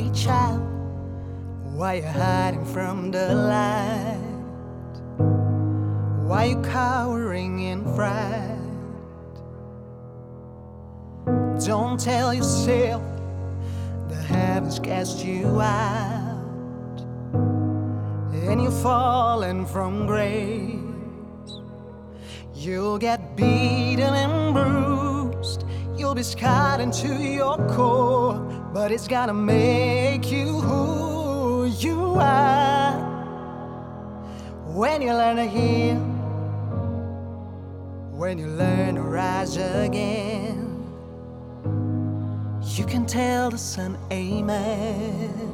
Hey child, why you hiding from the light? Why you cowering in fright? Don't tell yourself the heavens cast you out and you're falling from grace. You'll get beaten and bruised, you'll be scarred into your core, but it's gonna make you who you are. When you learn to heal, when you learn to rise again, you can tell the sun amen.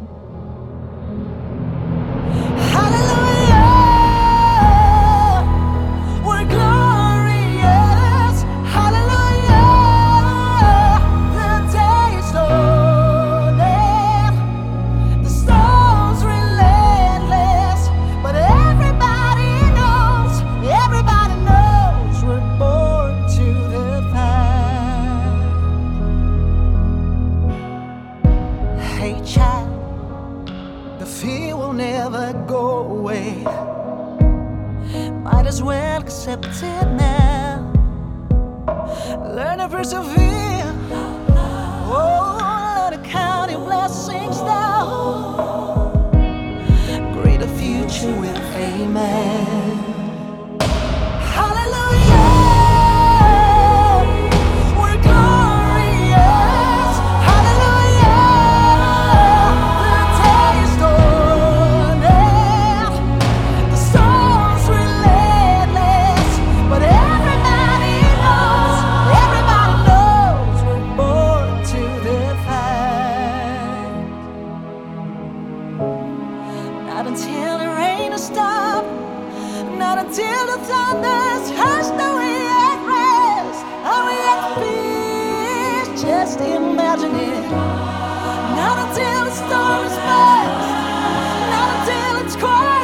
Hey child, the fear will never go away. Might as well accept it now. Learn to persevere. Oh, learn to count your blessings down. Greater future with amen. Not until the rain has stopped, not until the thunder's hushed, no we at rest, are we at peace? Just imagine it. Not until the storm is past, not until it's quiet.